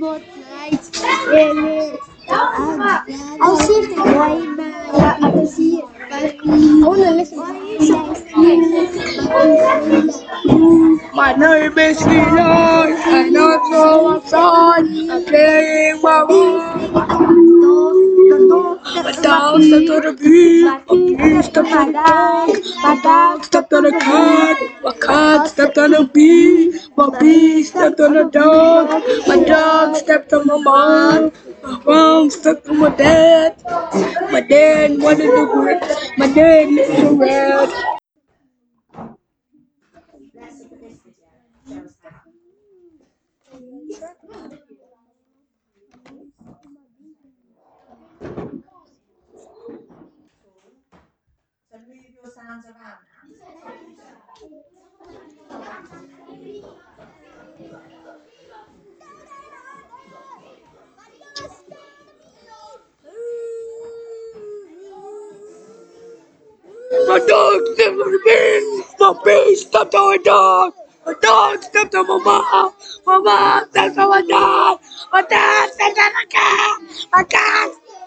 both nights. I'll see if they join I can see it, but I want to listen to My name is Eli, and I'm so outside. I'm playing my role. A dog stepped on a bee, a bee stepped on a dog, a dog stepped on a cat, a cat stepped on a bee, my bee stepped on a dog, my dog stepped on my mom, my mom stepped on my dad wanted to grip, my dad Mr. Red. My dog stepped on the bee. My bee stepped on a dog. My dog stepped on my mom. My mom stepped on my dad. My dad stepped on my cat. My cat.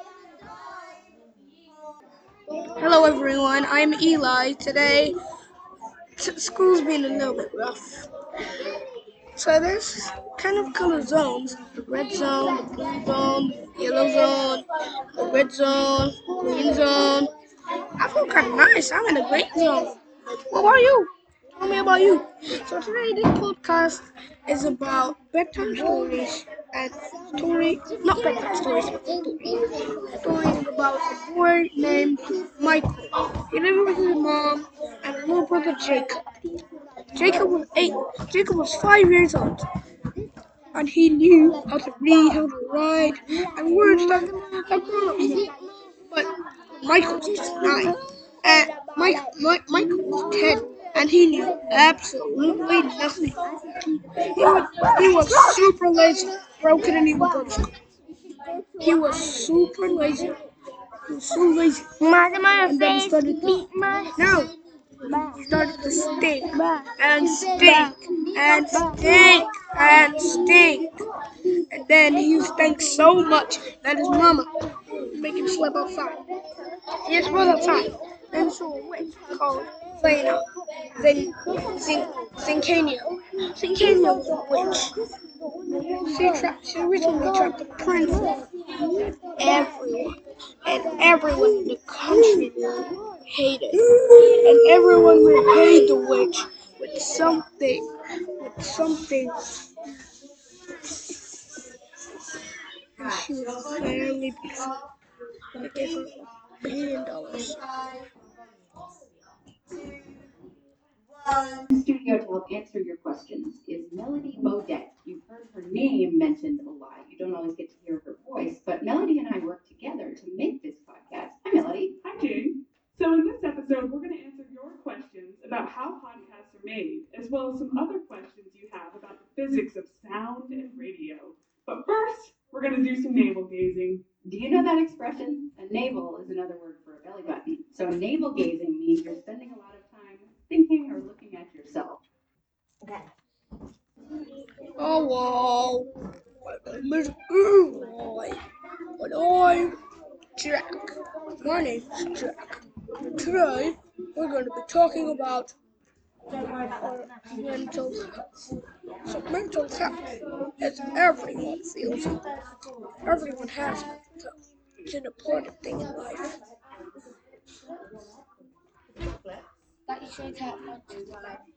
Hello everyone, I'm Eli. Today, school's been a little bit rough. So there's kind of color zones. The red zone, the blue zone, the yellow zone, the red zone, green zone. I feel kind of nice. I'm in a great zone. What about you? Tell me about you. So today this podcast is about bedtime stories and not bedtime stories, stories about a boy named Michael. He lived with his mom and a little brother Jacob. Jacob was 8. Jacob was 5 years old. And he knew how to read, how to write, and words that grown-ups know. But Michael was just 9. And Michael was 10, and he knew absolutely nothing. He was super lazy, broken, and he would go to school. He was super lazy. He was so lazy. And then he started to stink and stink and stink and stink. And then he stank so much that his mama would make him sleep outside. He just was outside. Then saw a witch called Zena. Zincania. Zincania was a witch. She originally trapped a princess. Everyone in the country hated. And everyone would hate the witch with something. And she was very beautiful. They gave her $1 billion. In the studio to help answer your questions is Melody Bodette. You've heard her name mentioned a lot. You don't always get to hear her voice, but Melody and I work together to make this podcast. Hi, Melody. Hi, Jane. So in this episode, we're going to answer your questions about how podcasts are made, as well as some other questions you have about the physics of sound and radio. But first, we're going to do some navel gazing. Do you know that expression? A navel is another word for a belly button. So navel gazing means you're spending a lot of time thinking or looking at yourself. Okay. Hello, my name is Eli, and I'm Jack. My name is Jack. Today, we're going to be talking about mental health. So mental health is everyone feels it. Everyone has mental health. It's an important thing in life. That you should have